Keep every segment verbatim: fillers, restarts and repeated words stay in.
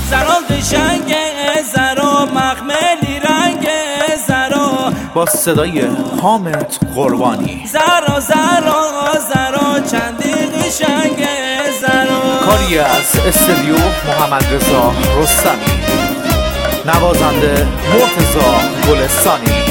زرا قشنگ زرا مخملی رنگ زرا با صدای حامد قربانی. زرا زرا زرا چندی قشنگ زرا. کاری از استودیو محمد رضا رستمی، نوازنده مرتضی گلستانی.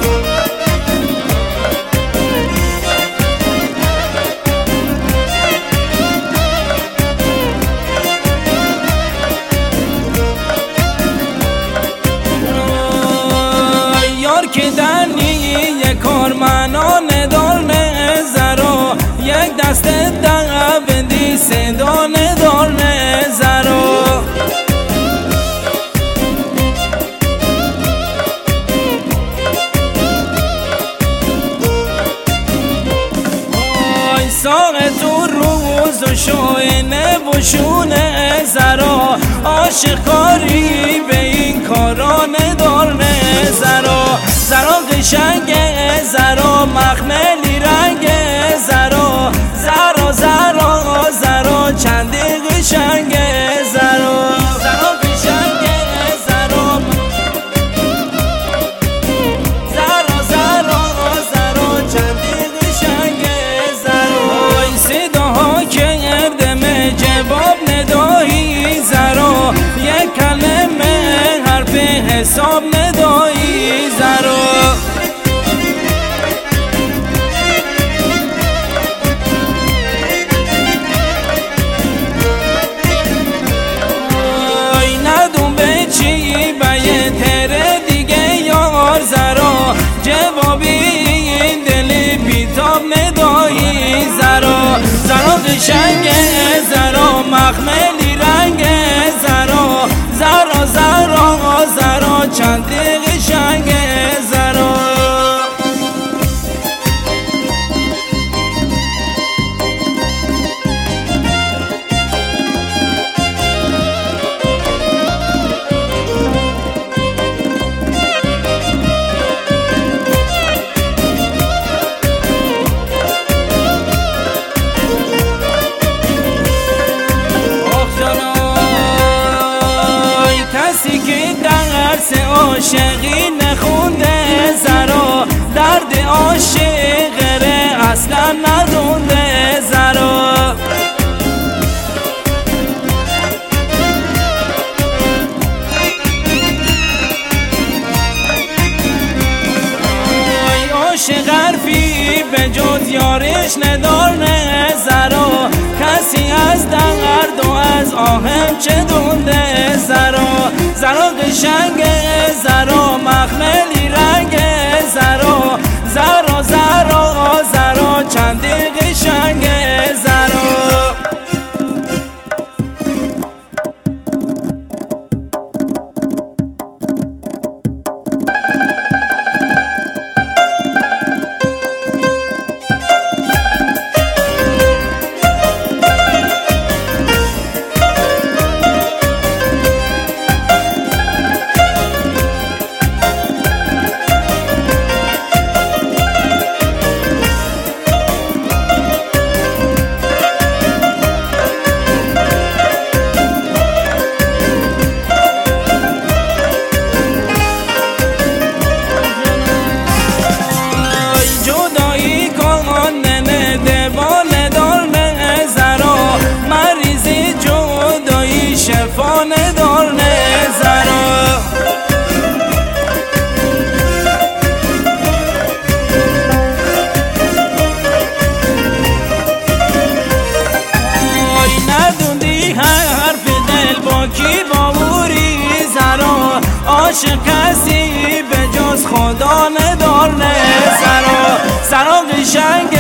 یار که دنی یک کارمنان دارن زرا، یک دست دقیقی سندان دارن زرا. آی ساق تو روز و شوینه و شونه زرا، عاشق کاری به این کاران دارن زرا. زرا قشنگ زرا مخملی رنگ زرا، زرا زرا زرا چندی قشنگ زرا. زرا قشنگ زرا، زرا زرا زرا چندی قشنگ زرا. این صداها که گردم جواب ندایی زرا، یک کلمه حرف حساب ندایی زرا. آی ندون به چی بیه تره دیگه یار زرا، جوابی این دلی بیتاب ندایی زرا. زرا قشنگ زرا مخملی رنگ زرا، زرا زرا زرا چندی قشنگ زرا. کسی که درس عاشقی نخونده زرا، درد عاشقه اصلا ندونده زرا. عاشق حرفی به جز یارش ندارne زرا، کسی از درد و از آهم چه دونده زرا. زرا قشنگ زرا مخملی رنگ زرا، زرا زرا زرا چندی قشنگ زرا. شفانه دارنه زرا. آی ندوندی حرف دل با کی باوری زرا، عاشق کسی به جز خدا ندارنه زرا. زرا قشنگ